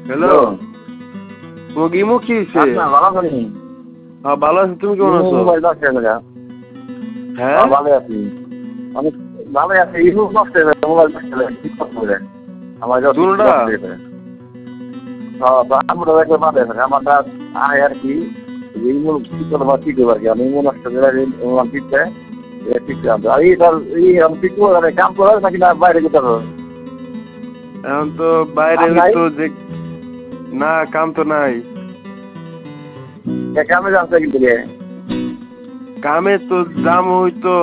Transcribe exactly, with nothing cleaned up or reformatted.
Hello, তোমাকে imo কি হয়েছে? ভালো আছি। হ্যাঁ ভালো আছি, তুমি কেমন আছো? হ্যাঁ ভালো আছি, অনেক ভালো আছি। ইমো নষ্ট হয়ে গেছে, মোবাইল নষ্ট হয়ে গেছে, কি করতে হবে? আমার দুটোটা হ্যাঁ আমরা একবার বাদে আমার আয় আর কি ইমো কি করবো কি করবো আর কি আমি ইমো নষ্ট করে ঠিকছে ঠিক আছে। আর এই ঠিক কাম করার নাকি না বাইরে যেতে হবে? এখন তো বাইরে তো যে না কাম তো নাই। কামে জানতে কিন্তু কামে তো জাম হইতো।